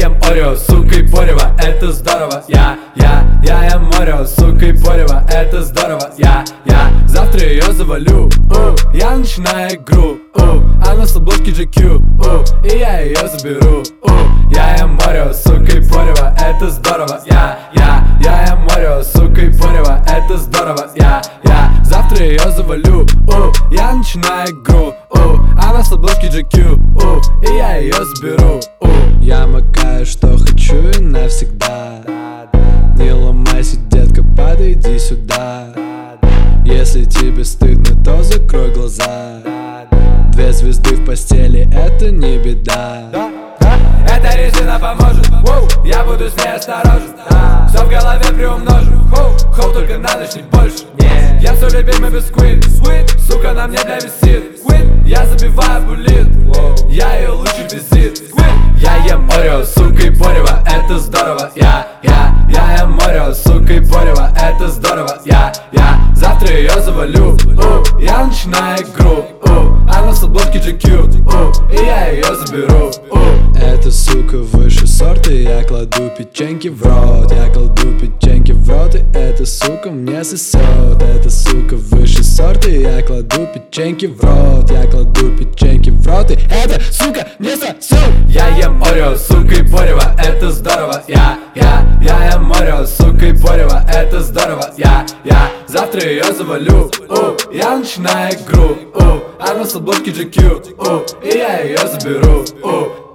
ем Орео, сука и порево, это здорово. Я ем Орео, сука и порево, это здорово. Я завтра ее завалю, я начинаю игру, она с обложки GQ, и я ее заберу. Я ем Орео, сука и порево, это здорово. Я ем Орео, сука и порево, это здорово. Я завтра ее завалю, я начинаю игру, она с обложки GQ, и я ее заберу. Я макаю, что хочу и навсегда. Не ломайся, детка, подойди сюда. Если тебе стыдно, то закрой глаза. 2 звезды в постели, это не беда. Эта резина поможет, я буду с ней осторожен. Все в голове приумножу, только надо чуть больше. Я все любимый бисквит, сука на мне да висит. Я забиваю булит, я ее лучший визит. Я ем Орео, сука и порево, это здорово. Я ем Орео, сука и порево, это здорово. Я завтра ее завалю, я начинаю игру, она с обложки GQ, и я ее заберу. Эта сука выше сорта, я кладу печеньки в рот. Я кладу печеньки в рот, и эта сука мне сосет. Эта сука выше сорта, я кладу печеньки в рот. Я кладу печеньки в рот, и эта сука мне сосет. Я ем Орео, сука и порево, это здорово. Я ем Орео, сука и порево, это здорово. Я завтра ее завалю, я начинаю игру, она с обложки GQ, и я ее заберу.